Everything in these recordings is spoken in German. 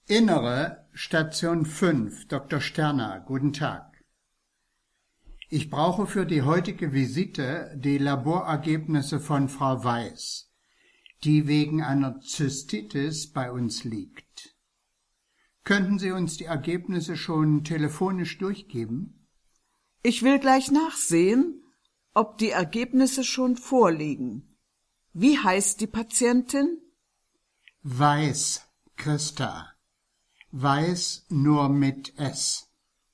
Innere, Station 5, Dr. Sterner, guten Tag. Ich brauche für die heutige Visite die Laborergebnisse von Frau Weiß, die wegen einer Zystitis bei uns liegt. Könnten Sie uns die Ergebnisse schon telefonisch durchgeben? Ich will gleich nachsehen, ob die Ergebnisse schon vorliegen. Wie heißt die Patientin? Weiß, Christa. Weiß nur mit S.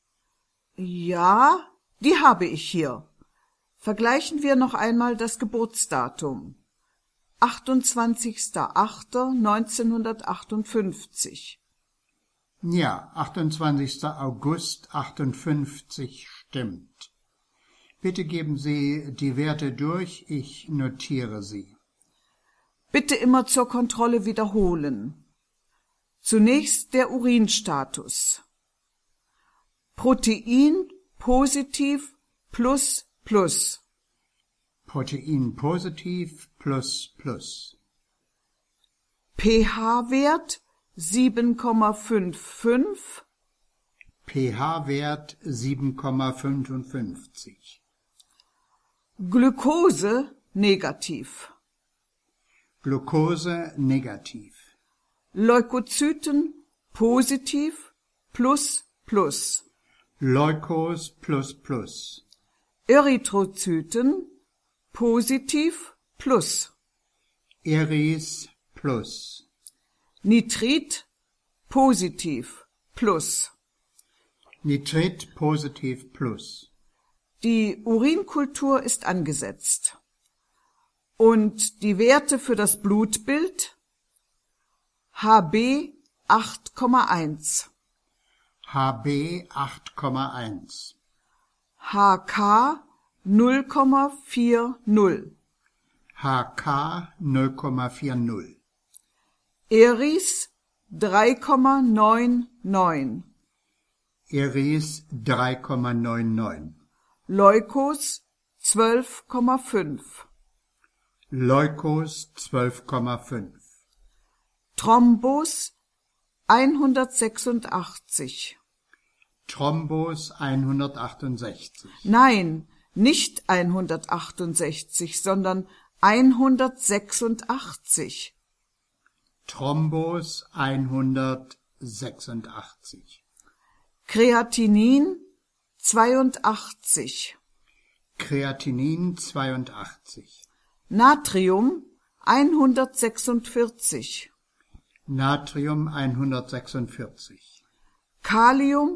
Ja, die habe ich hier. Vergleichen wir noch einmal das Geburtsdatum. 28.08.1958. Ja, 28. August 58 stimmt. Bitte geben Sie die Werte durch, ich notiere sie. Bitte immer zur Kontrolle wiederholen. Zunächst der Urinstatus. Protein positiv plus plus. Protein positiv plus plus. pH-Wert 7,55. pH-Wert 7,55. Glucose negativ. Glucose negativ. Leukozyten positiv plus plus. Leukos plus plus. Erythrozyten positiv plus. Eris plus. Nitrit positiv plus. Nitrit positiv plus. Die Urinkultur ist angesetzt. Und die Werte für das Blutbild? HB 8,1. HB 8,1. HK 0,40. HK 0,40. Eris 3,99. Eris 3,99. Leukos 12,5. Leukos 12,5. Thrombos 186. Thrombos 168. Nein, nicht 168, sondern 186. Thrombos 186. Kreatinin 82. Kreatinin 82. Natrium 146. Natrium 146. Kalium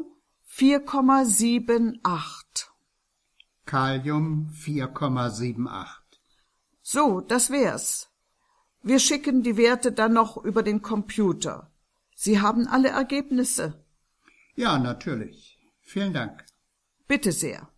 4,78. Kalium 4,78. So, das wär's. Wir schicken die Werte dann noch über den Computer. Sie haben alle Ergebnisse. Ja, natürlich. Vielen Dank. Bitte sehr.